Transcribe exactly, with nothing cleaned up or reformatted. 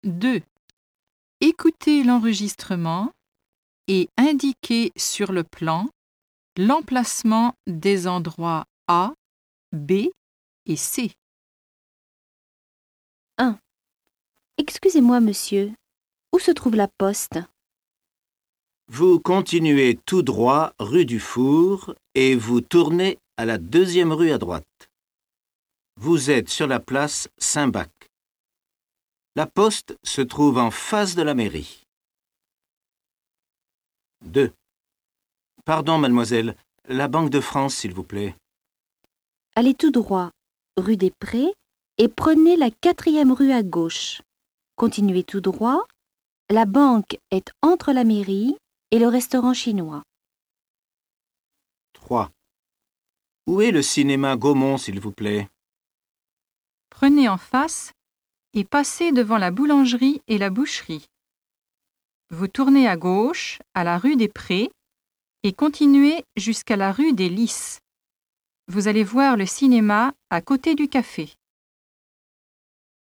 deux. Écoutez l'enregistrement et indiquez sur le plan l'emplacement des endroits A, B et C. un. Excusez-moi, monsieur. Où se trouve la poste? Vous continuez tout droit rue du Four et vous tournez à la deuxième rue à droite. Vous êtes sur la place Saint-Bac. La poste se trouve en face de la mairie. deux. Pardon, mademoiselle, la Banque de France, s'il vous plaît. Allez tout droit, rue des Prés, et prenez la quatrième rue à gauche. Continuez tout droit. La banque est entre la mairie et le restaurant chinois. trois. Où est le cinéma Gaumont, s'il vous plaît? Prenez en face et passez devant la boulangerie et la boucherie. Vous tournez à gauche, à la rue des Prés, et continuez jusqu'à la rue des Lys. Vous allez voir le cinéma à côté du café.